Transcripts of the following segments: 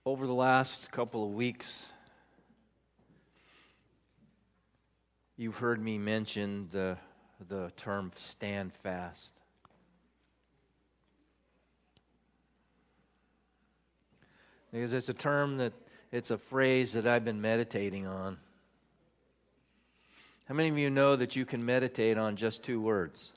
Over the last couple of weeks, you've heard me mention the term stand fast. Because it's a term it's a phrase that I've been meditating on. How many of you know that you can meditate on just 2 words?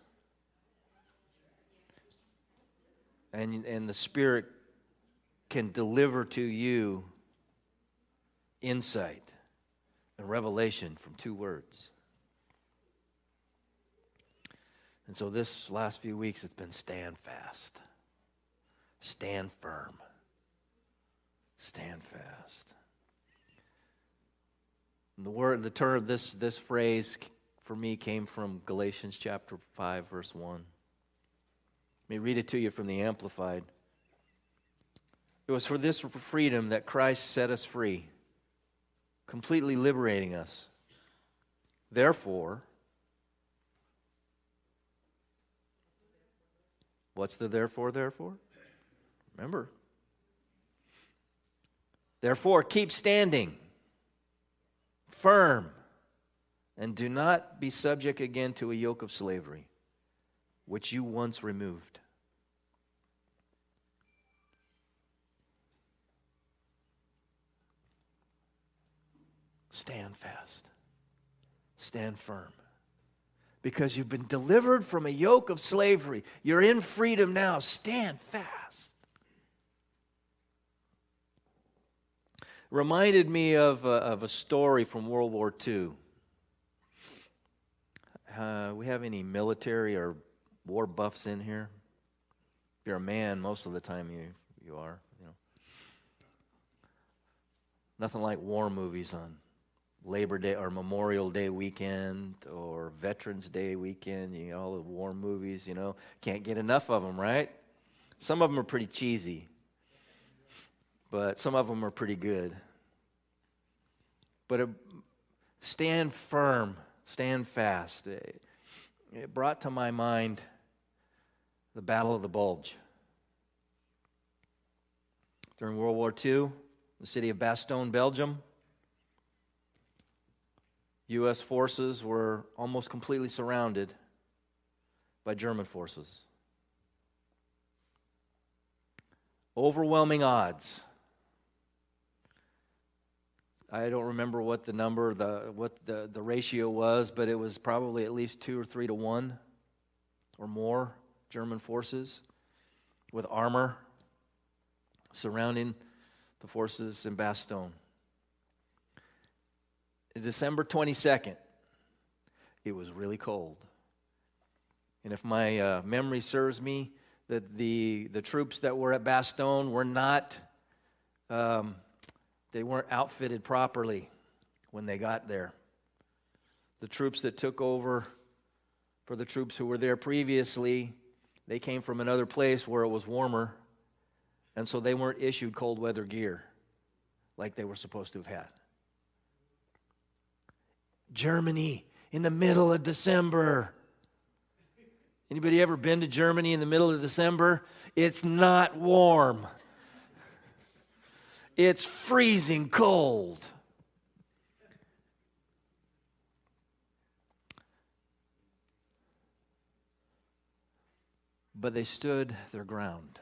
And the Spirit can deliver to you insight and revelation from 2 words. And so this last few weeks, it's been stand fast. Stand firm. Stand fast. And the term, this phrase for me came from Galatians chapter 5, verse 1. Let me read it to you from the Amplified. It was for this freedom that Christ set us free, completely liberating us. Therefore, what's the therefore? Remember. Therefore, keep standing firm and do not be subject again to a yoke of slavery, which you once removed. Stand fast. Stand firm. Because you've been delivered from a yoke of slavery. You're in freedom now. Stand fast. Reminded me of a story from World War II. We have any military or war buffs in here? If you're a man, most of the time you are. You know. Nothing like war movies on Labor Day or Memorial Day weekend or Veterans Day weekend. You know, all the war movies, you know. Can't get enough of them, right? Some of them are pretty cheesy, but some of them are pretty good. But stand firm, stand fast. It brought to my mind the Battle of the Bulge. During World War II, the city of Bastogne, Belgium, U.S. forces were almost completely surrounded by German forces. Overwhelming odds. I don't remember what the number, what the ratio was, but it was probably at least 2 or 3 to 1 or more German forces with armor surrounding the forces in Bastogne. December 22nd, it was really cold. And if my memory serves me, that the troops that were at Bastogne were not, they weren't outfitted properly when they got there. The troops that took over for the troops who were there previously, they came from another place where it was warmer, and so they weren't issued cold weather gear like they were supposed to have had. Germany in the middle of December. Anybody ever been to Germany in the middle of December? It's not warm. It's freezing cold. But they stood their ground.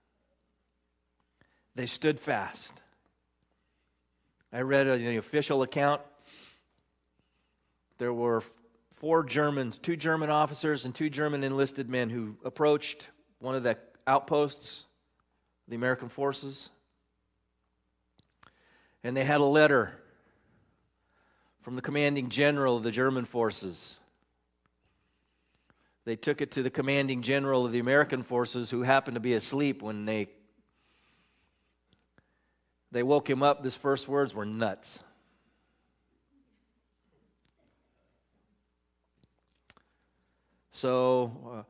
They stood fast. I read the official account. There were 4 Germans, 2 German officers and 2 German enlisted men who approached one of the outposts, the American forces. And they had a letter from the commanding general of the German forces. They took it to the commanding general of the American forces, who happened to be asleep when they woke him up. His first words were nuts. So,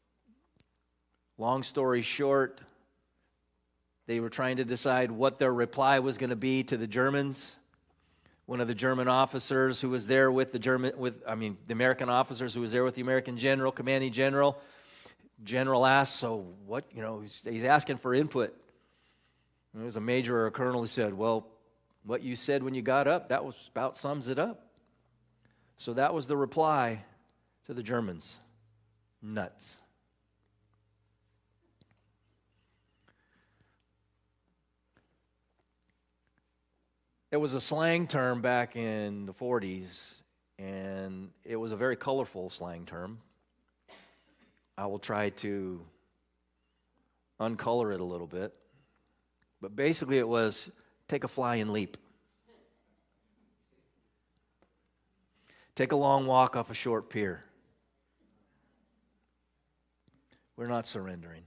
long story short, they were trying to decide what their reply was going to be to the Germans. One of the German officers who was there with the American officers who was there with the American general, commanding general asked, so what, he's asking for input. There was a major or a colonel who said, well, what you said when you got up, that was about sums it up. So that was the reply to the Germans. Nuts. It was a slang term back in the 40s, and it was a very colorful slang term. I will try to uncolor it a little bit. But basically it was, take a flying leap. Take a long walk off a short pier. We're not surrendering.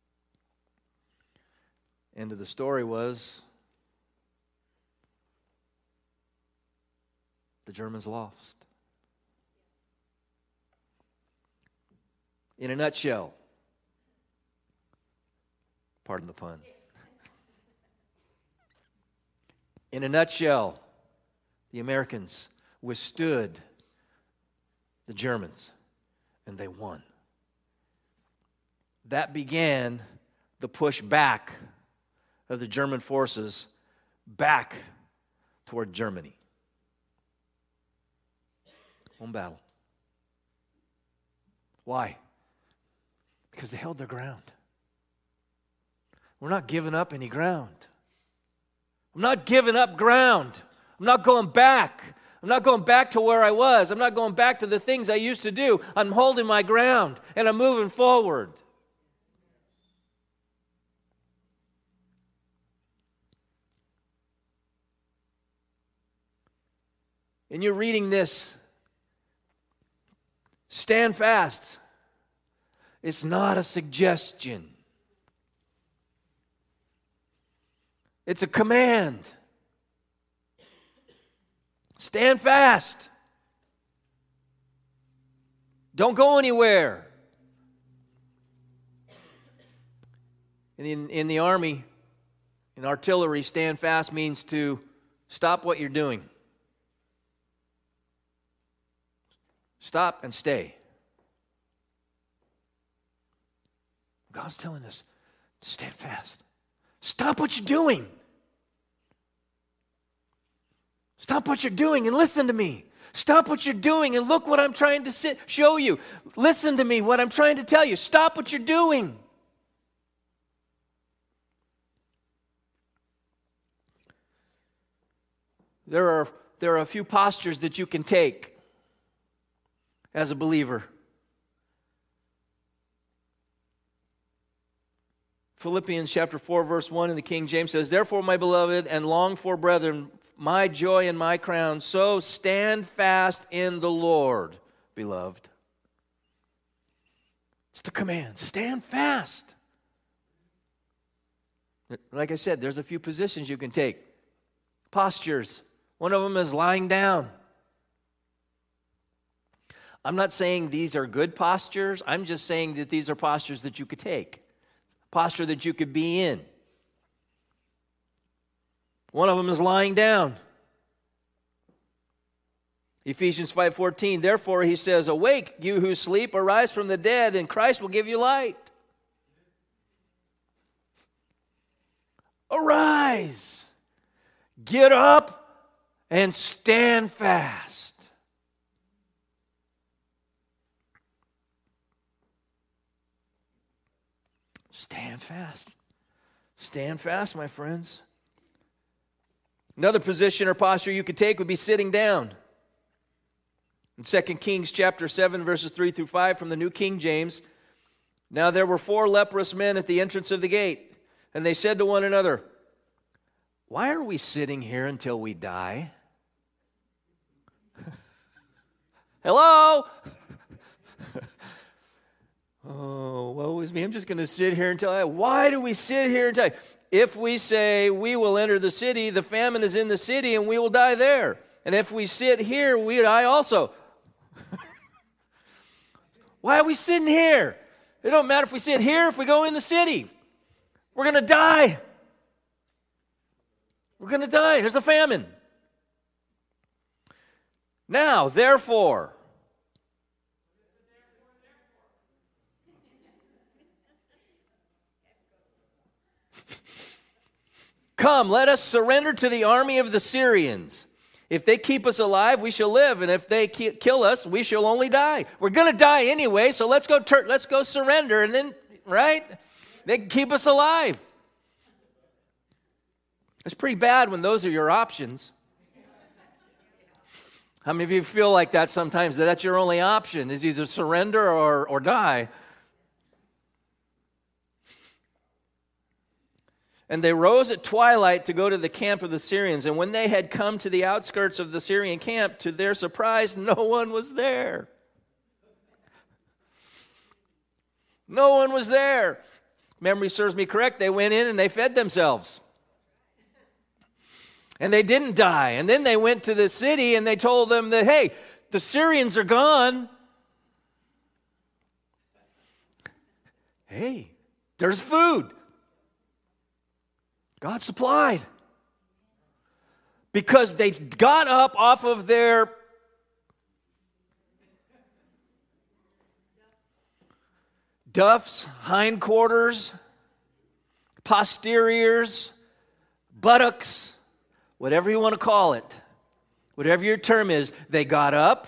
End of the story was, the Germans lost. In a nutshell, pardon the pun. In a nutshell, the Americans withstood the Germans, and they won. That began the push back of the German forces back toward Germany. One battle. Why? Because they held their ground. We're not giving up any ground. I'm not giving up ground. I'm not going back. I'm not going back to where I was. I'm not going back to the things I used to do. I'm holding my ground, and I'm moving forward. And you're reading this. Stand fast. It's not a suggestion. It's a command. Stand fast. Don't go anywhere. In the army, in artillery, stand fast means to stop what you're doing. Stop and stay. God's telling us to stand fast. Stop what you're doing. Stop what you're doing and listen to me. Stop what you're doing and look what I'm trying to show you. Listen to me, what I'm trying to tell you. Stop what you're doing. There are a few postures that you can take as a believer. Philippians chapter 4, verse 1 in the King James says, "Therefore, my beloved and longed for brethren, my joy and my crown, so stand fast in the Lord, beloved." It's the command. Stand fast. Like I said, there's a few positions you can take. Postures. One of them is lying down. I'm not saying these are good postures. I'm just saying that these are postures that you could take. Posture that you could be in. One of them is lying down. Ephesians 5:14, "Therefore," he says, "awake, you who sleep, arise from the dead, and Christ will give you light." Arise. Get up and stand fast. Stand fast. Stand fast, my friends. Another position or posture you could take would be sitting down. In 2 Kings chapter 7, verses 3 through 5 from the New King James, "Now there were 4 leprous men at the entrance of the gate, and they said to one another, 'Why are we sitting here until we die?'" Hello? Oh, woe is me. I'm just going to sit here until I... Why do we sit here until... If we say we will enter the city, the famine is in the city, and we will die there. And if we sit here, we die also. Why are we sitting here? It don't matter if we sit here, if we go in the city. We're going to die. We're going to die. There's a famine. Now, therefore... Come, let us surrender to the army of the Syrians. If they keep us alive, we shall live, and if they kill us, we shall only die. We're going to die anyway, so let's go surrender, and then, right? They can keep us alive. It's pretty bad when those are your options. How many of you feel like that sometimes, that that's your only option, is either surrender or die? And they rose at twilight to go to the camp of the Syrians. And when they had come to the outskirts of the Syrian camp, to their surprise, no one was there. No one was there. Memory serves me correct, they went in and they fed themselves. And they didn't die. And then they went to the city and they told them that, hey, the Syrians are gone. Hey, there's food. God supplied. Because they got up off of their duffs, hindquarters, posteriors, buttocks, whatever you want to call it, whatever your term is, they got up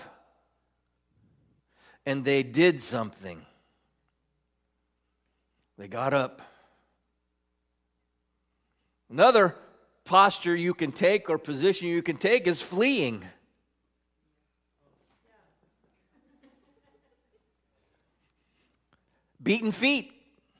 and they did something. They got up. Another posture you can take or position you can take is fleeing. Beaten feet.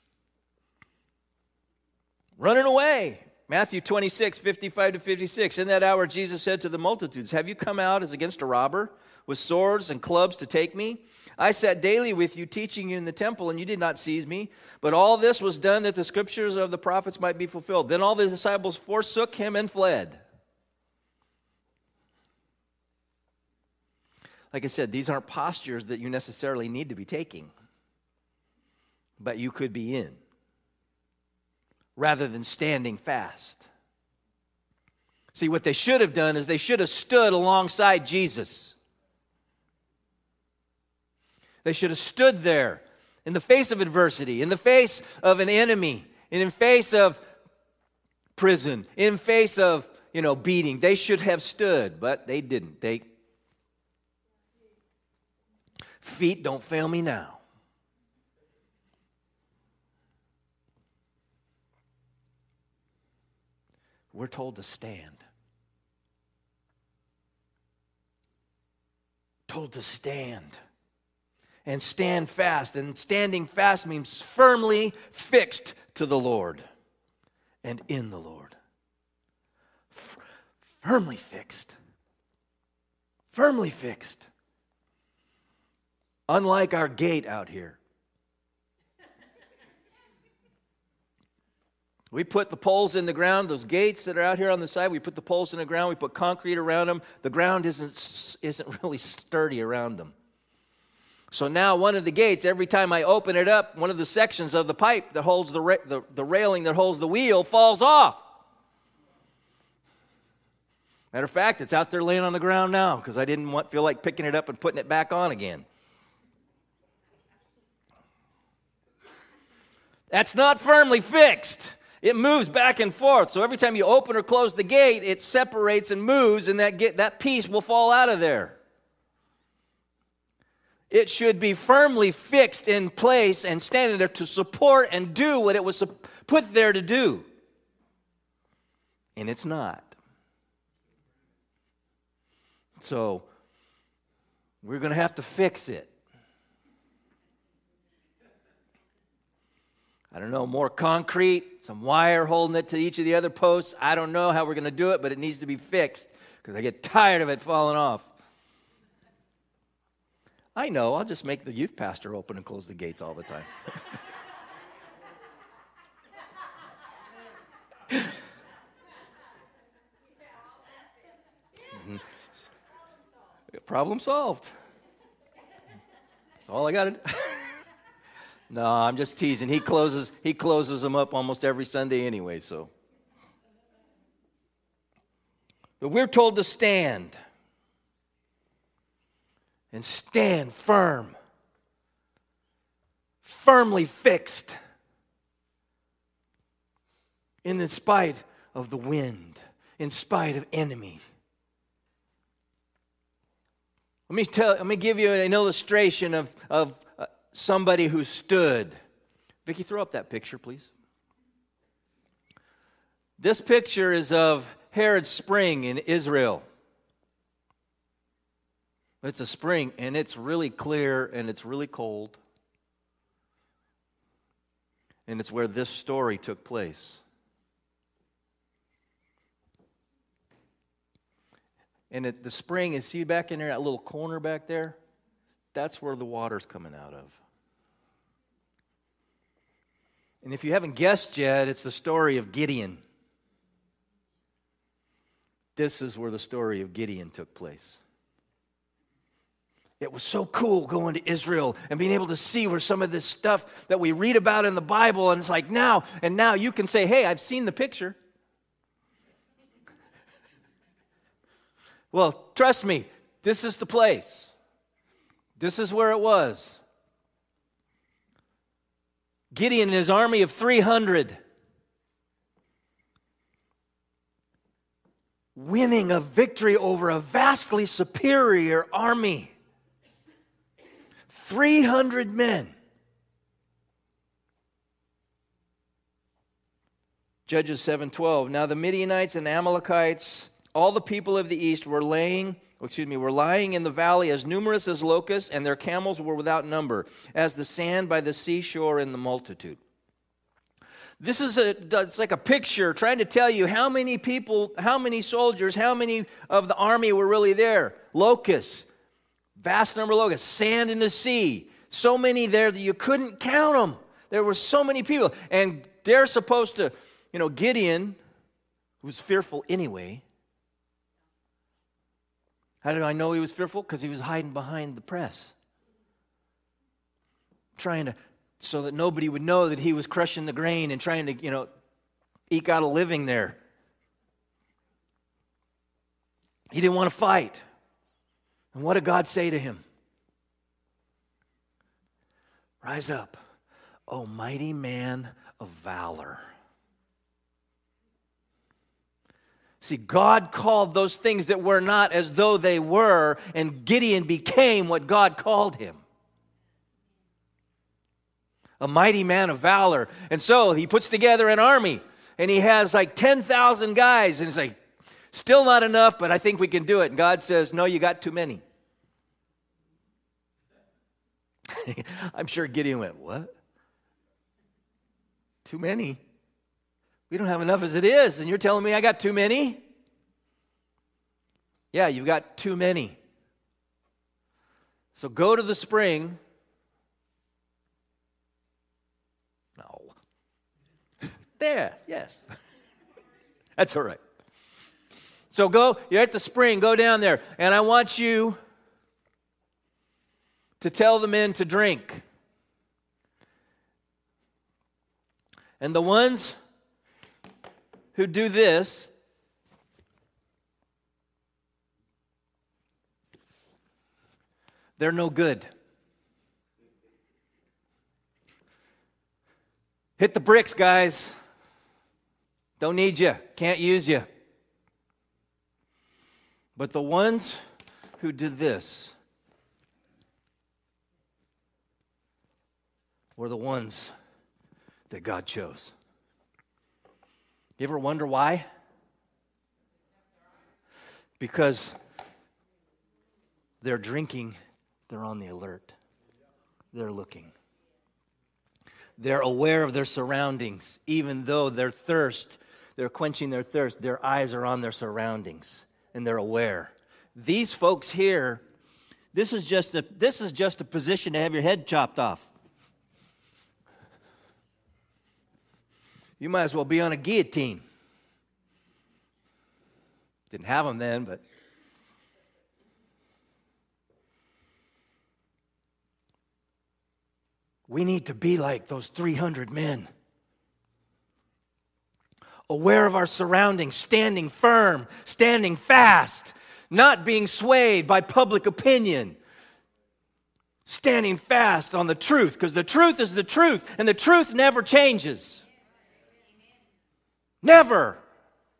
Running away. Matthew 26, 55 to 56. In that hour Jesus said to the multitudes, have you come out as against a robber with swords and clubs to take me? I sat daily with you teaching you in the temple, and you did not seize me. But all this was done that the scriptures of the prophets might be fulfilled. Then all the disciples forsook him and fled. Like I said, these aren't postures that you necessarily need to be taking, but you could be in, rather than standing fast. See, what they should have done is they should have stood alongside Jesus. They should have stood there in the face of adversity, in the face of an enemy, and in face of prison, in face of, beating. They should have stood, but they didn't. Feet don't fail me now. We're told to stand. Told to stand. And stand fast. And standing fast means firmly fixed to the Lord and in the Lord. Firmly fixed. Firmly fixed. Unlike our gate out here. We put the poles in the ground, those gates that are out here on the side, we put the poles in the ground, we put concrete around them. The ground isn't really sturdy around them. So now one of the gates, every time I open it up, one of the sections of the pipe that holds the railing that holds the wheel falls off. Matter of fact, it's out there laying on the ground now because I didn't feel like picking it up and putting it back on again. That's not firmly fixed. It moves back and forth. So every time you open or close the gate, it separates and moves, and that piece will fall out of there. It should be firmly fixed in place and standing there to support and do what it was put there to do. And it's not. So we're going to have to fix it. I don't know, more concrete, some wire holding it to each of the other posts. I don't know how we're going to do it, but it needs to be fixed because I get tired of it falling off. I know, I'll just make the youth pastor open and close the gates all the time. Problem solved. That's all I got to do. No, I'm just teasing. He closes them up almost every Sunday anyway, so. But we're told to stand. And stand firm. Firmly fixed. In spite of the wind, in spite of enemies. Let me give you an illustration of somebody who stood. Vicki, throw up that picture, please. This picture is of Herod's spring in Israel. It's a spring, and it's really clear, and it's really cold. And it's where this story took place. And the spring is, see back in there, that little corner back there? That's where the water's coming out of. And if you haven't guessed yet, it's the story of Gideon. This is where the story of Gideon took place. It was so cool going to Israel and being able to see where some of this stuff that we read about in the Bible, and it's like now you can say, hey, I've seen the picture. Well, trust me, this is the place. This is where it was. Gideon and his army of 300 winning a victory over a vastly superior army. 300 men. Judges 7:12. Now the Midianites and Amalekites, all the people of the east were lying in the valley as numerous as locusts, and their camels were without number, as the sand by the seashore in the multitude. It's like a picture trying to tell you how many people, how many soldiers, how many of the army were really there. Locusts, vast number of locusts, sand in the sea. So many there that you couldn't count them. There were so many people. And they're supposed to, Gideon was fearful anyway. How do I know he was fearful? Because he was hiding behind the press. So that nobody would know that he was crushing the grain and trying to, eke out a living there. He didn't want to fight. And what did God say to him? Rise up, O mighty man of valor. See, God called those things that were not as though they were, and Gideon became what God called him. A mighty man of valor. And so he puts together an army, and he has like 10,000 guys, and it's like, still not enough, but I think we can do it. And God says, no, you got too many. I'm sure Gideon went, what? Too many? We don't have enough as it is, and you're telling me I got too many? Yeah, you've got too many. So go to the spring. No. There, yes. That's all right. So you're at the spring, go down there, and I want you to tell the men to drink. And the ones who do this, they're no good. Hit the bricks, guys. Don't need you. Can't use you. But the ones who did this were the ones that God chose. You ever wonder why? Because they're drinking, they're on the alert. They're looking. They're aware of their surroundings. Even though they're quenching their thirst, their eyes are on their surroundings, and they're aware. These folks here, this is just a position to have your head chopped off. You might as well be on a guillotine. Didn't have them then, but we need to be like those 300 men. Aware of our surroundings, standing firm, standing fast, not being swayed by public opinion. Standing fast on the truth, because the truth is the truth, and the truth never changes. Never.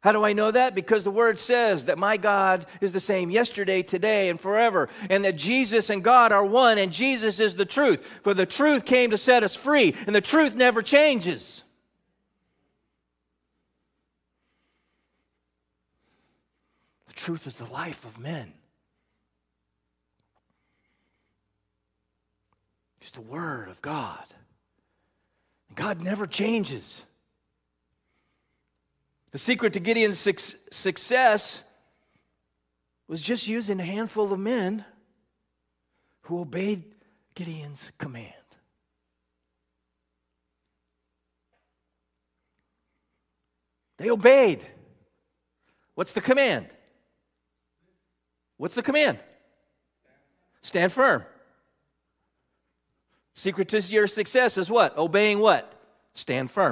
How do I know that? Because the Word says that my God is the same yesterday, today, and forever, and that Jesus and God are one, and Jesus is the truth. For the truth came to set us free, and the truth never changes. The truth is the life of men. It's the Word of God. God never changes. The secret to Gideon's success was just using a handful of men who obeyed Gideon's command. They obeyed. What's the command? What's the command? Stand firm. Secret to your success is what? Obeying what? Stand firm.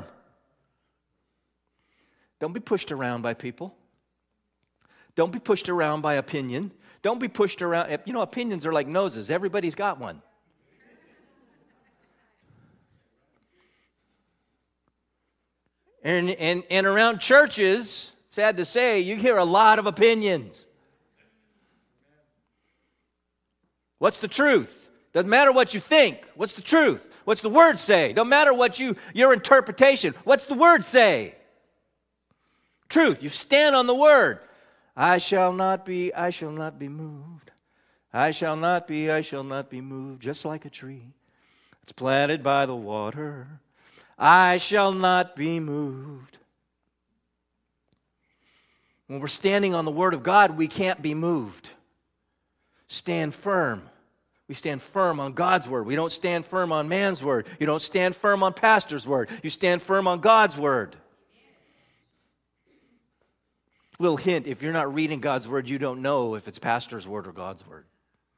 Don't be pushed around by people. Don't be pushed around by opinion. Don't be pushed around. You know, opinions are like noses. Everybody's got one. And around churches, sad to say, you hear a lot of opinions. What's the truth? Doesn't matter what you think. What's the truth? What's the Word say? Don't matter what your interpretation. What's the Word say? Truth. You stand on the Word. I shall not be moved. I shall not be moved, just like a tree that's planted by the water. I shall not be moved. When we're standing on the Word of God, we can't be moved. Stand firm. We stand firm on God's Word. We don't stand firm on man's word. You don't stand firm on pastor's word. You stand firm on God's Word. Little hint, if you're not reading God's Word, you don't know if it's pastor's word or God's Word.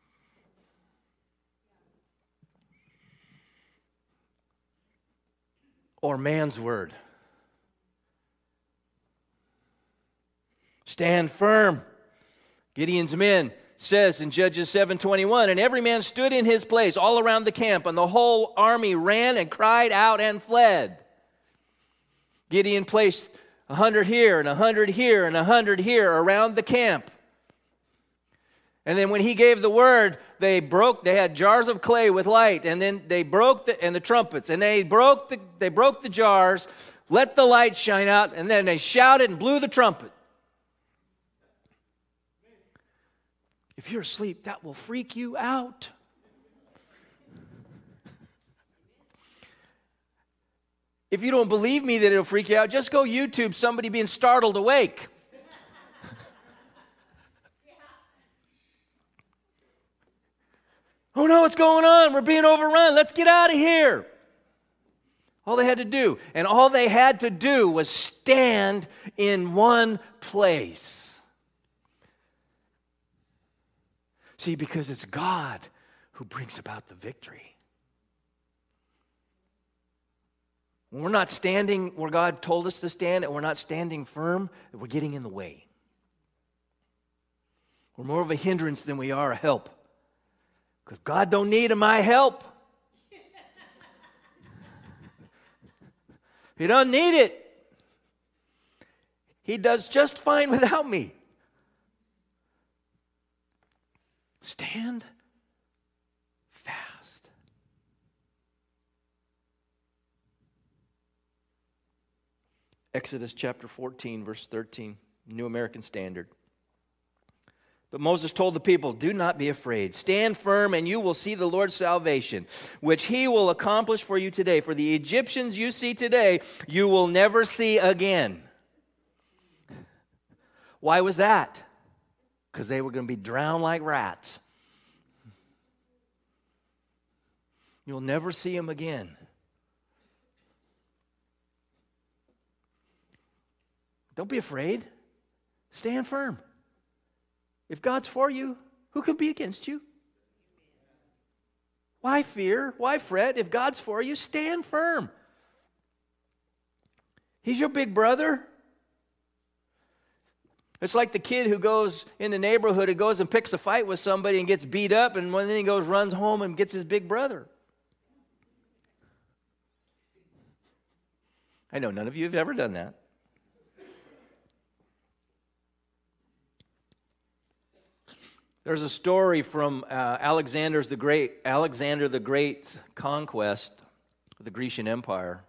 Or man's word. Stand firm. Gideon's men says in Judges 7:21, and every man stood in his place all around the camp, and the whole army ran and cried out and fled. Gideon placed 100 here and 100 here and 100 here around the camp. And then when he gave the word, they had jars of clay with light, and then they broke the trumpets, and they broke the jars, let the light shine out, and then they shouted and blew the trumpet. If you're asleep, that will freak you out. If you don't believe me that it'll freak you out, just go YouTube somebody being startled awake. Oh no, what's going on? We're being overrun. Let's get out of here. All they had to do, was stand in one place. See, because it's God who brings about the victory. When we're not standing where God told us to stand and we're not standing firm, we're getting in the way. We're more of a hindrance than we are a help. Because God don't need my help. He doesn't need it. He does just fine without me. Stand fast. Exodus chapter 14, verse 13, New American Standard. But Moses told the people, do not be afraid. Stand firm, and you will see the Lord's salvation, which he will accomplish for you today. For the Egyptians you see today, you will never see again. Why was that? Because they were going to be drowned like rats. You'll never see them again. Don't be afraid. Stand firm. If God's for you, who can be against you? Why fear? Why fret? If God's for you, stand firm. He's your big brother. It's like the kid who goes in the neighborhood and goes and picks a fight with somebody and gets beat up, and then he runs home and gets his big brother. I know none of you have ever done that. There's a story from Alexander the Great's conquest of the Grecian Empire.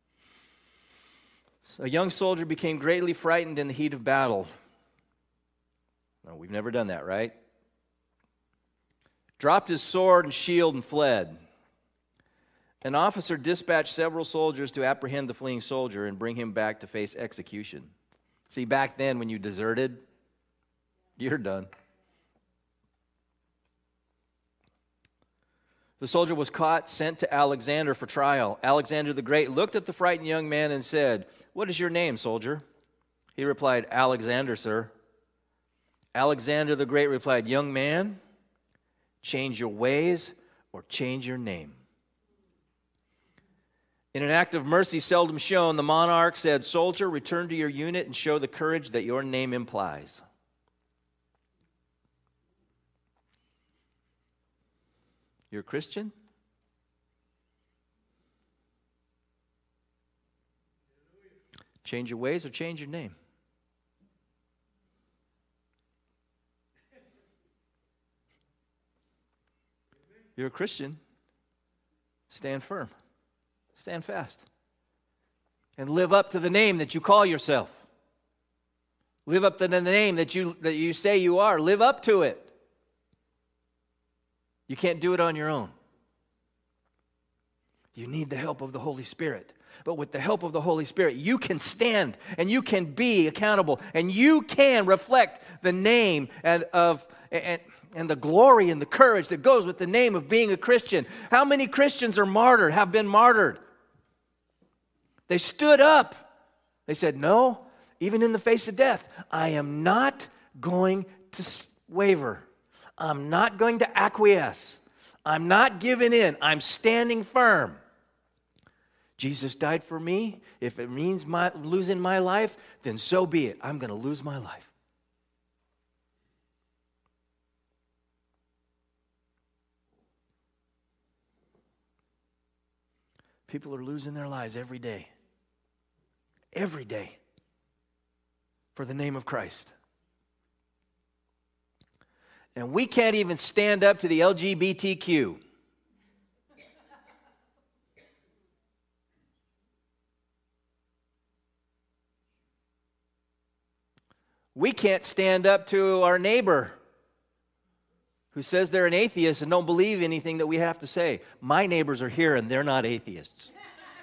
A young soldier became greatly frightened in the heat of battle. No, we've never done that, right? Dropped his sword and shield and fled. An officer dispatched several soldiers to apprehend the fleeing soldier and bring him back to face execution. See, back then when you deserted, you're done. The soldier was caught, sent to Alexander for trial. Alexander the Great looked at the frightened young man and said, "What is your name, soldier?" He replied, "Alexander, sir." Alexander the Great replied, "Young man, change your ways or change your name." In an act of mercy seldom shown, the monarch said, "Soldier, return to your unit and show the courage that your name implies." You're a Christian? Change your ways or change your name? You're a Christian. Stand firm. Stand fast. And live up to the name that you call yourself. Live up to the name that you say you are. Live up to it. You can't do it on your own. You need the help of the Holy Spirit. But with the help of the Holy Spirit, you can stand and you can be accountable and you can reflect the name and the glory and the courage that goes with the name of being a Christian. How many Christians are martyred, have been martyred? They stood up. They said, "No, even in the face of death, I am not going to waver. I'm not going to acquiesce. I'm not giving in. I'm standing firm. Jesus died for me. If it means losing my life, then so be it. I'm going to lose my life." People are losing their lives every day. Every day. For the name of Christ. And we can't even stand up to the LGBTQ. We can't stand up to our neighbor who says they're an atheist and don't believe anything that we have to say. My neighbors are here and they're not atheists.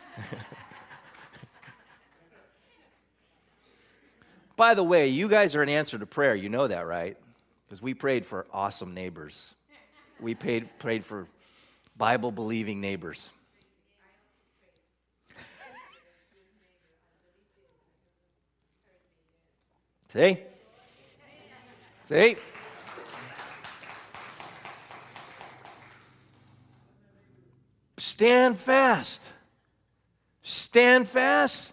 By the way, you guys are an answer to prayer. You know that, right? Because we prayed for awesome neighbors. We prayed for Bible-believing neighbors. See? See? Stand fast. Stand fast.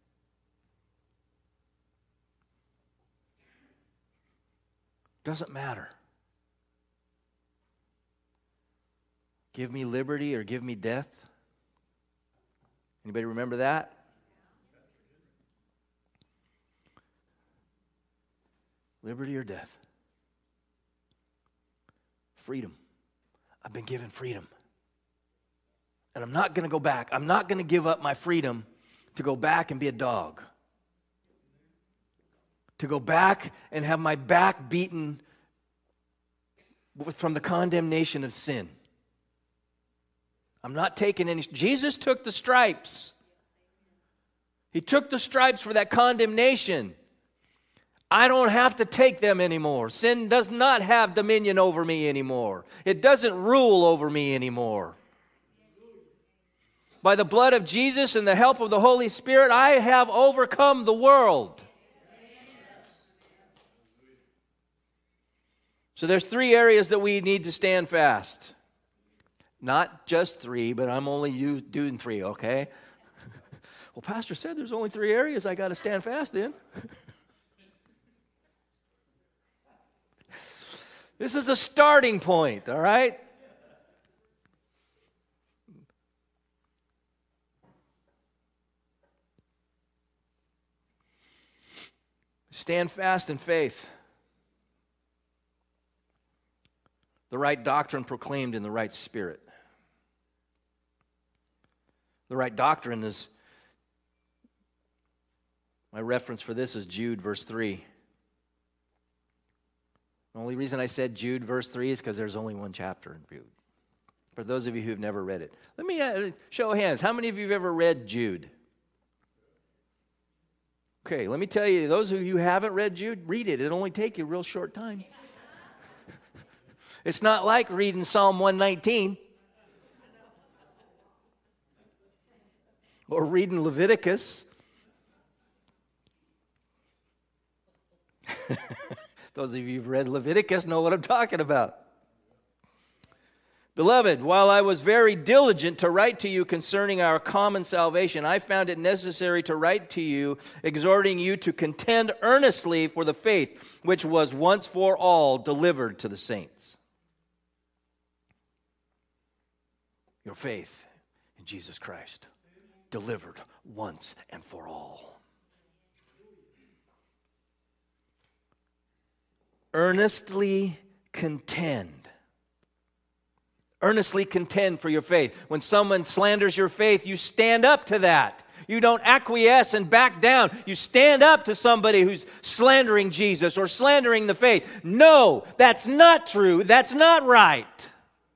Doesn't matter. Give me liberty or give me death. Anybody remember that? Liberty or death. Freedom. I've been given freedom. And I'm not going to go back. I'm not going to give up my freedom to go back and be a dog. To go back and have my back beaten from the condemnation of sin. I'm not taking any. Jesus took the stripes. He took the stripes for that condemnation. I don't have to take them anymore. Sin does not have dominion over me anymore. It doesn't rule over me anymore. By the blood of Jesus and the help of the Holy Spirit, I have overcome the world. So there's 3 areas that we need to stand fast. Not just 3, but I'm only doing 3, okay? Well, Pastor said there's only 3 areas I got to stand fast in. This is a starting point, all right? Stand fast in faith. The right doctrine proclaimed in the right spirit. The right doctrine is, my reference for this is Jude verse 3. The only reason I said Jude verse 3 is because there's only one chapter in Jude. For those of you who have never read it. Let me show of hands. How many of you have ever read Jude? Okay, let me tell you, those of you who haven't read Jude, read it. It'll only take you a real short time. It's not like reading Psalm 119 or reading Leviticus. Those of you who've read Leviticus know what I'm talking about. Beloved, while I was very diligent to write to you concerning our common salvation, I found it necessary to write to you, exhorting you to contend earnestly for the faith which was once for all delivered to the saints. Your faith in Jesus Christ, delivered once and for all. Earnestly contend. Earnestly contend for your faith. When someone slanders your faith, you stand up to that. You don't acquiesce and back down. You stand up to somebody who's slandering Jesus or slandering the faith. No, that's not true. That's not right.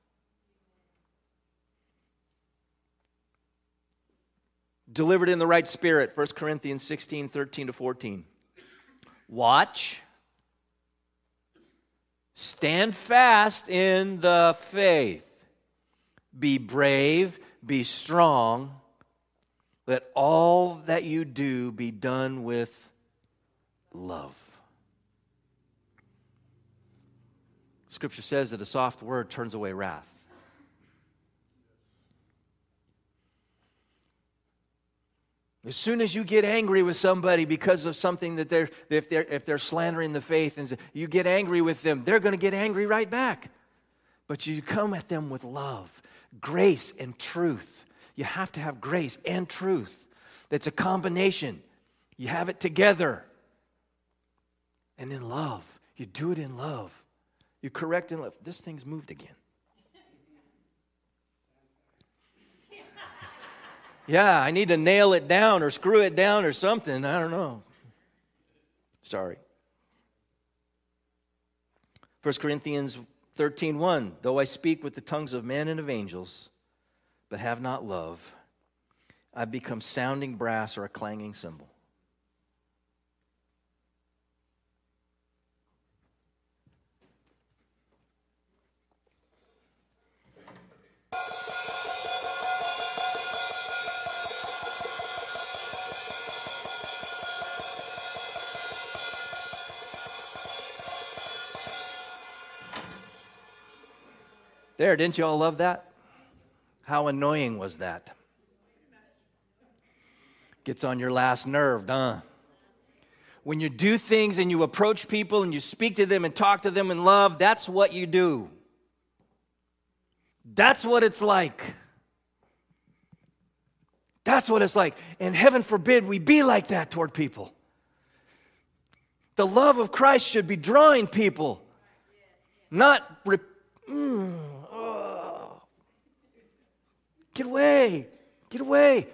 Delivered in the right spirit, 1 Corinthians 16, 13 to 14. Watch. Stand fast in the faith. Be brave, be strong. Let all that you do be done with love. Scripture says that a soft word turns away wrath. As soon as you get angry with somebody because of something that if they're slandering the faith, and you get angry with them, they're going to get angry right back. But you come at them with love, grace, and truth. You have to have grace and truth. That's a combination. You have it together. And in love. You do it in love. You correct in love. This thing's moved again. Yeah, I need to nail it down or screw it down or something. I don't know. Sorry. 1 Corinthians 13:1. Though I speak with the tongues of men and of angels, but have not love, I become sounding brass or a clanging cymbal. There, didn't you all love that? How annoying was that? Gets on your last nerve, huh? When you do things and you approach people and you speak to them and talk to them in love, that's what you do. That's what it's like. That's what it's like. And heaven forbid we be like that toward people. The love of Christ should be drawing people, not Get away. Get away.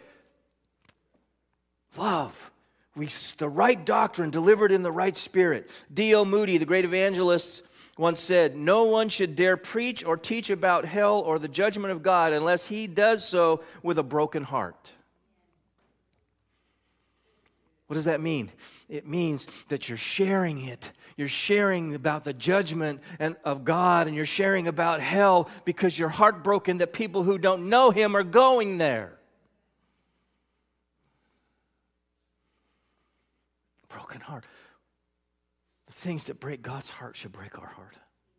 Love. The right doctrine delivered in the right spirit. D.L. Moody, the great evangelist, once said, no one should dare preach or teach about hell or the judgment of God unless he does so with a broken heart. What does that mean? It means that you're sharing it. You're sharing about the judgment of God, and you're sharing about hell because you're heartbroken that people who don't know Him are going there. Broken heart. The things that break God's heart should break our heart.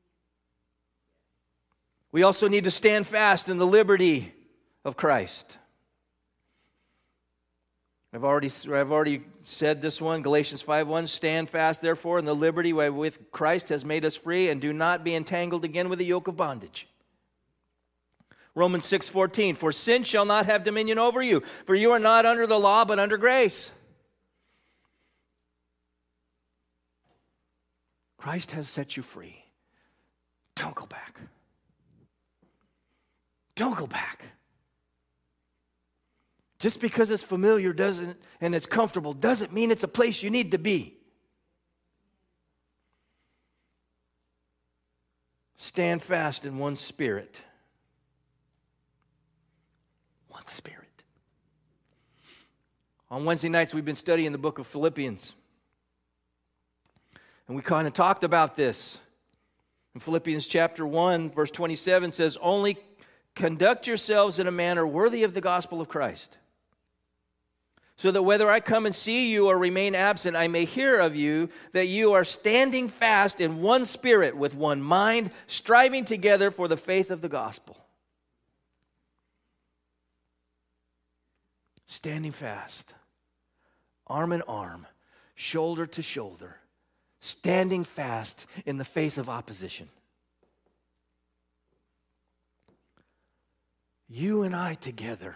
We also need to stand fast in the liberty of Christ. I've already said this one, Galatians 5:1, stand fast therefore in the liberty wherewith Christ has made us free, and do not be entangled again with the yoke of bondage. Romans 6:14, for sin shall not have dominion over you, for you are not under the law but under grace. Christ has set you free. Don't go back. Don't go back. Just because it's familiar and it's comfortable doesn't mean it's a place you need to be. Stand fast in one spirit. One spirit. On Wednesday nights, we've been studying the book of Philippians. And we kind of talked about this. In Philippians chapter 1, verse 27 says, only conduct yourselves in a manner worthy of the gospel of Christ, so that whether I come and see you or remain absent, I may hear of you that you are standing fast in one spirit with one mind, striving together for the faith of the gospel. Standing fast, arm in arm, shoulder to shoulder, standing fast in the face of opposition. You and I together,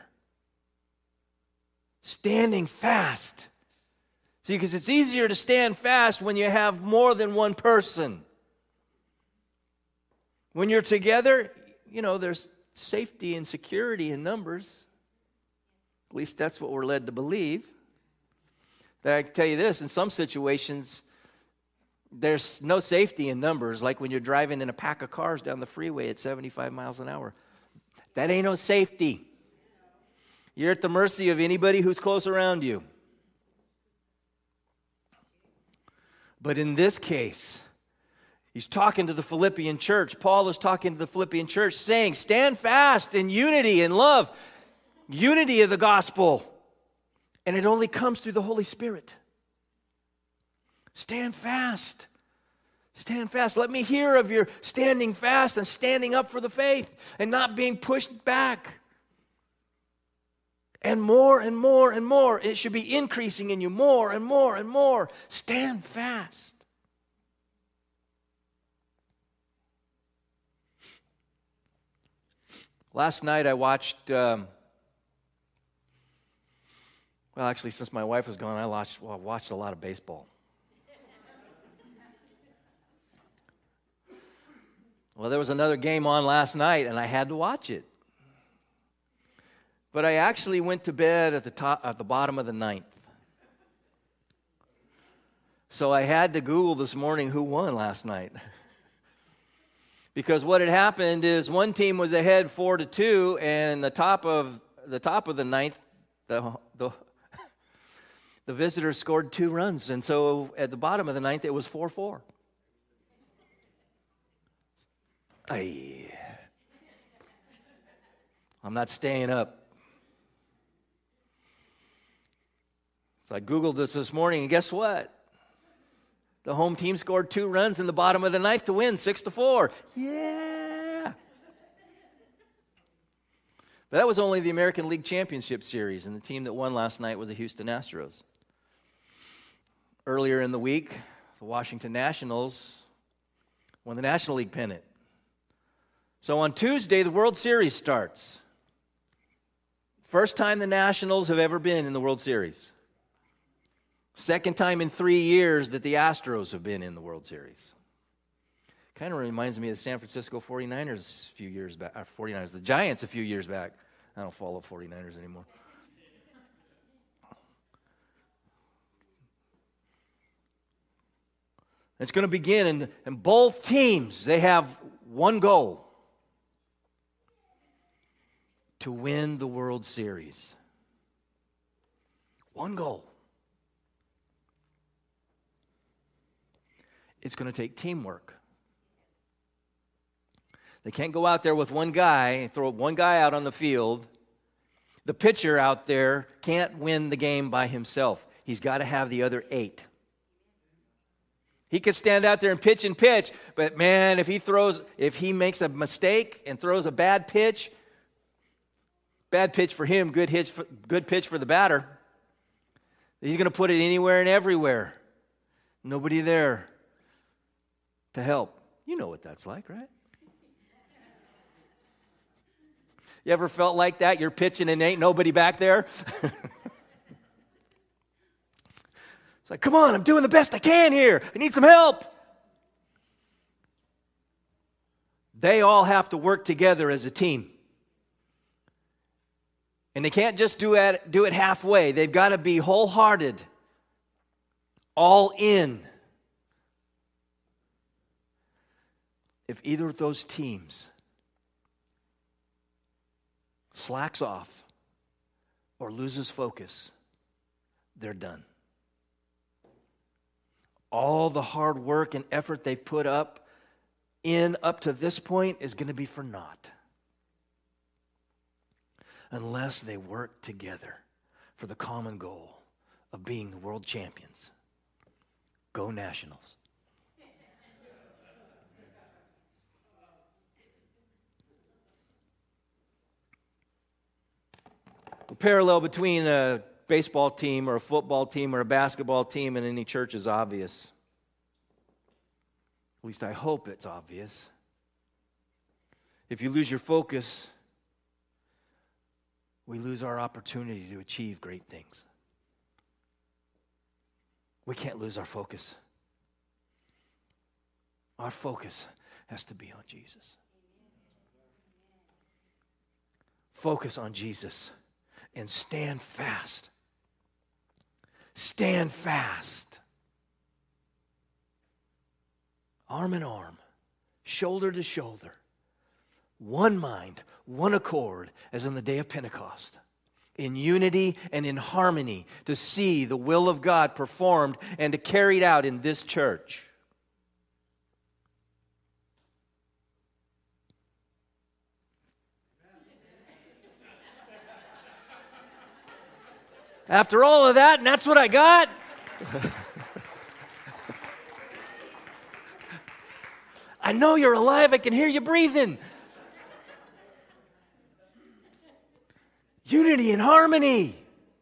standing fast. See, because it's easier to stand fast when you have more than one person. When you're together, there's safety and security in numbers. At least that's what we're led to believe. But I can tell you this, in some situations, there's no safety in numbers, like when you're driving in a pack of cars down the freeway at 75 miles an hour. That ain't no safety. You're at the mercy of anybody who's close around you. But in this case, he's talking to the Philippian church. Paul is talking to the Philippian church, saying, stand fast in unity and love, unity of the gospel. And it only comes through the Holy Spirit. Stand fast. Stand fast. Let me hear of your standing fast and standing up for the faith and not being pushed back. And more and more and more. It should be increasing in you more and more and more. Stand fast. Last night I watched, actually since my wife was gone, I watched a lot of baseball. Well, there was another game on last night, and I had to watch it. But I actually went to bed at the bottom of the ninth. So I had to Google this morning who won last night. Because what had happened is one team was ahead 4-2, and the top of the ninth, the visitors scored 2 runs, and so at the bottom of the ninth it was 4-4. I'm not staying up. So I Googled this morning, and guess what? The home team scored 2 runs in the bottom of the ninth to win, 6-4. Yeah! But that was only the American League Championship Series, and the team that won last night was the Houston Astros. Earlier in the week, the Washington Nationals won the National League pennant. So on Tuesday, the World Series starts. First time the Nationals have ever been in the World Series. Second time in 3 years that the Astros have been in the World Series. Kind of reminds me of the San Francisco 49ers a few years back. The Giants a few years back. I don't follow 49ers anymore. It's going to begin, and both teams, they have one goal. To win the World Series. One goal. It's going to take teamwork. They can't go out there with one guy and throw one guy out on the field. The pitcher out there can't win the game by himself. He's got to have the other 8. He could stand out there and pitch, but man, if he makes a mistake and throws a bad pitch for him, good pitch for the batter. He's going to put it anywhere and everywhere. Nobody there to help. You know what that's like, right? You ever felt like that? You're pitching and ain't nobody back there? It's like, come on, I'm doing the best I can here. I need some help. They all have to work together as a team. And they can't just do it halfway. They've got to be wholehearted, all in. If either of those teams slacks off or loses focus, they're done. All the hard work and effort they've put up to this point is going to be for naught. Unless they work together for the common goal of being the world champions. Go Nationals. The parallel between a baseball team or a football team or a basketball team and any church is obvious. At least I hope it's obvious. If you lose your focus, we lose our opportunity to achieve great things. We can't lose our focus. Our focus has to be on Jesus. Focus on Jesus and stand fast. Stand fast. Arm in arm, shoulder to shoulder, one mind, one accord, as in the day of Pentecost, in unity and in harmony, to see the will of God performed and to carry it out in this church. After all of that, and that's what I got. I know you're alive. I can hear you breathing. Unity and harmony.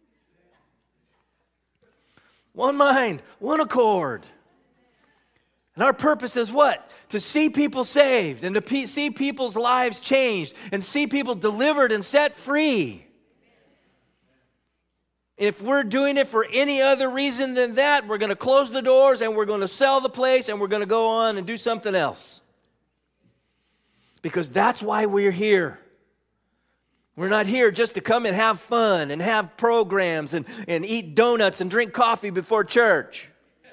One mind, one accord. And our purpose is what? To see people saved and to see people's lives changed and see people delivered and set free. If we're doing it for any other reason than that, we're going to close the doors and we're going to sell the place and we're going to go on and do something else. Because that's why we're here. We're not here just to come and have fun and have programs and eat donuts and drink coffee before church.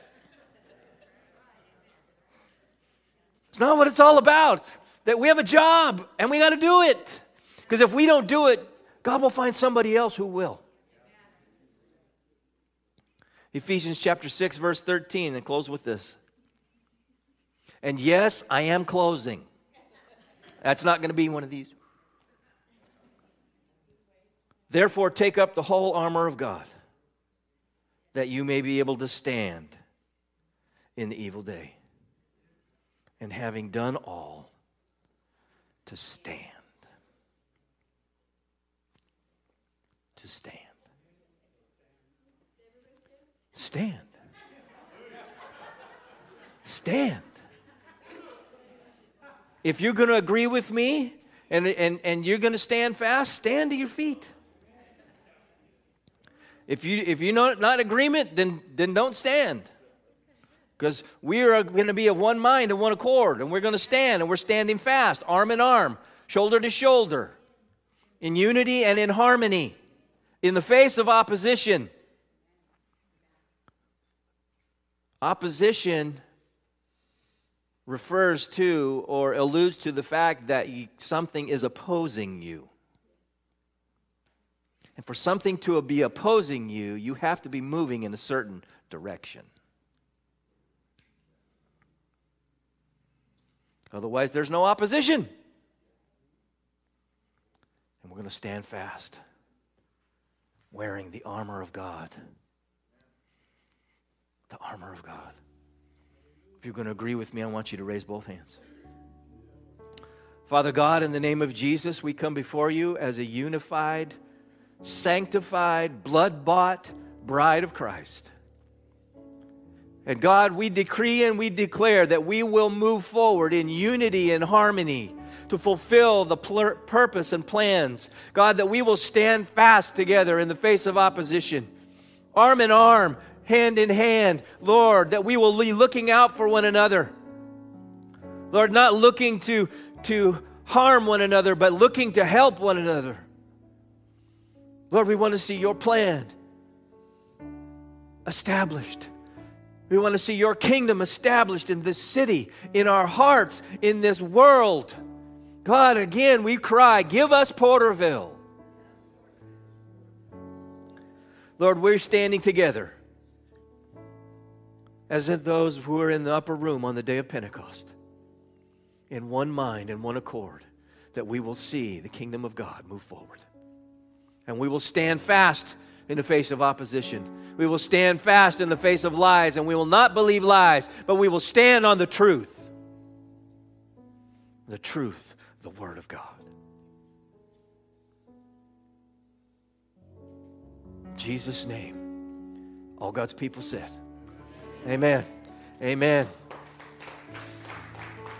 It's not what it's all about. That we have a job and we got to do it. Because if we don't do it, God will find somebody else who will. Ephesians chapter 6, verse 13, and close with this. And yes, I am closing. That's not going to be one of these. Therefore, take up the whole armor of God, that you may be able to stand in the evil day. And having done all, to stand. To stand. Stand. Stand. If you're going to agree with me and you're going to stand fast, stand to your feet. If you're not in agreement, then don't stand. Because we are going to be of one mind and one accord, and we're going to stand, and we're standing fast, arm in arm, shoulder to shoulder, in unity and in harmony, in the face of opposition. Opposition refers to or alludes to the fact that something is opposing you. And for something to be opposing you, you have to be moving in a certain direction. Otherwise, there's no opposition. And we're going to stand fast, wearing the armor of God. The armor of God. If you're going to agree with me, I want you to raise both hands. Father God, in the name of Jesus, we come before you as a unified, sanctified, blood-bought bride of Christ. And God, we decree and we declare that we will move forward in unity and harmony to fulfill the purpose and plans. God, that we will stand fast together in the face of opposition, arm in arm, hand in hand, Lord, that we will be looking out for one another. Lord, not looking to to harm one another, but looking to help one another. Lord, we want to see your plan established. We want to see your kingdom established in this city, in our hearts, in this world. God, again, we cry, give us Porterville. Lord, we're standing together as if those who were in the upper room on the day of Pentecost, in one mind and one accord, that we will see the kingdom of God move forward. And we will stand fast in the face of opposition. We will stand fast in the face of lies, and we will not believe lies, but we will stand on the truth. The truth, the Word of God. In Jesus' name, all God's people said, amen. Amen.